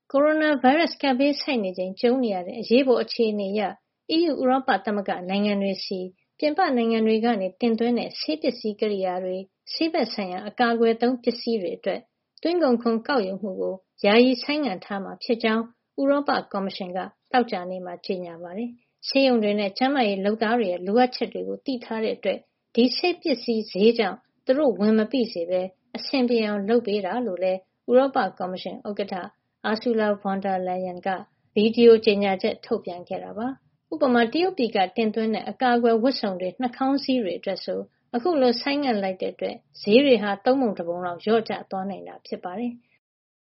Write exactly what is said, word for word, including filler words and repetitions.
ကိုရိုနာဗိုင်းရပ်စ်ကပ်ဘေးဆိုက်နေချိန်ကြုံနေရတဲ့အရေးပေါ်အခြေအနေအရ အီးယူဥရောပသမဂ္ဂနိုင်ငံတွေဆီပြင်ပနိုင်ငံတွေကနေတင်သွင်းတဲ့ဆေးပစ္စည်းကိရိယာတွေ၊ဆေးဘက်ဆိုင်ရာအကာအကွယ်သုံးပစ္စည်းတွေအတွက်သွင်းကုန်ခွန်ကောက်ယူမှုကိုယာယီဆိုင်းငံ့ထားမှာဖြစ်ကြောင်းဥရောပကော်မရှင်ကသောကြာနေ့မှာကြေညာပါတယ်။ဆေးရုံတွေနဲ့ကျန်းမာရေးလုပ်သားတွေရဲ့လိုအပ်ချက်တွေကိုသိထားတဲ့အတွက်ဒီဆေးပစ္စည်းဈေးကြောင့်သူတို့ဝန်မပိစေဘဲအဆင်ပြေအောင်လုပ်ပေးတာလို့လည်းဥရောပကော်မရှင်ဥက္ကဋ္ဌUrsula von der Leyen ကဗီဒီယိုကြေညာချက်ထုတ်ပြန်ခဲ့တာပါ။ဥပမာတရုတ်ပြည်ကတင်သွင်းတဲ့အကာအကွယ်ဝတ်စုံတွေ၊နှာခေါင်းစည်းတွေအတွက်ဆိုအခုလိုဆိုင်းငံ့လိုက်တဲ့အတွက်ဈေးတွေဟာသုံးပုံတပုံလောက်လျော့ကျသွားနိုင်တာဖြစ်ပါတယ်